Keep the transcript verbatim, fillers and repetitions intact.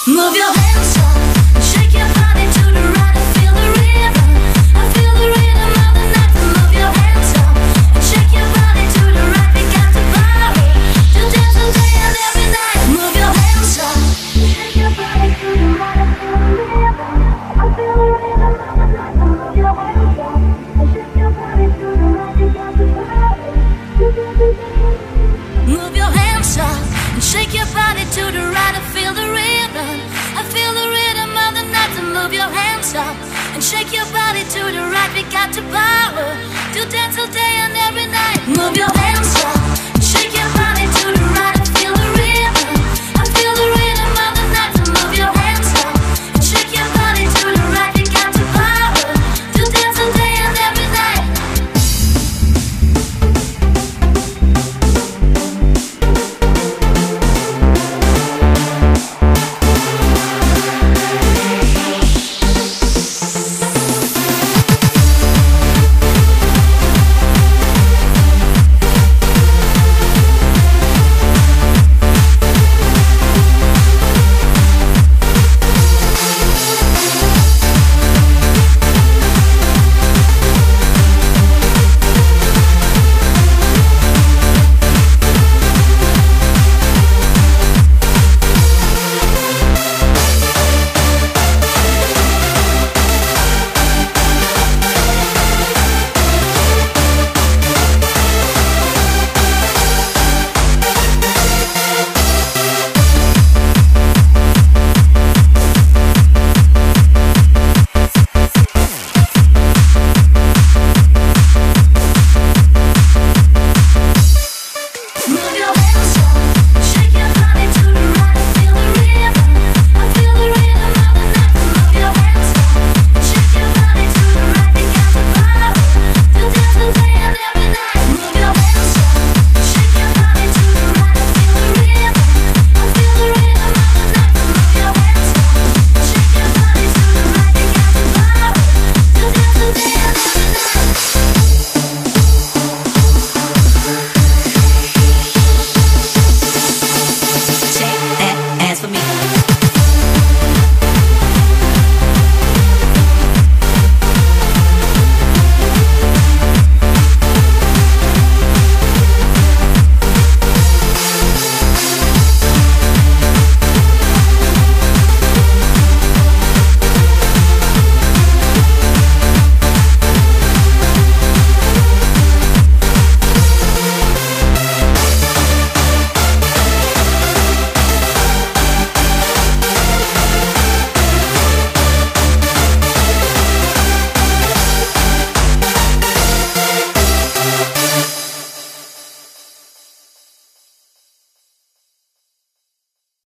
Move your hands up, shake your body to the right. I feel the rhythm, I feel the rhythm of the night. Move your hands up, shake your body to the right. We got the power to dance all day and every night. Move your hands up, shake your body to the right. I feel the rhythm, I feel the rhythm of the night. Move your hands up, shake your body to the right. We got the power to dance all day. Move your hands up and shake your body to the right. I feel the rhythm, I feel the rhythm of the night. So move your hands up and shake your body to the right. We got the power to dance all day and every night. Move your